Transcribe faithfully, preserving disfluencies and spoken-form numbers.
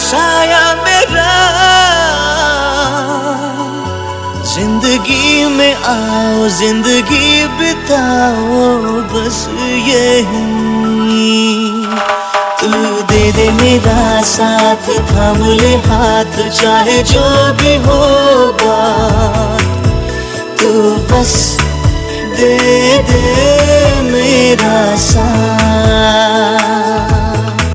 साया मेरा, जिंदगी में आओ जिंदगी बिताओ बस यही। तू दे दे मेरा साथ, थाम ले हाथ, चाहे जो भी होगा तू बस दे दे मेरा साथ।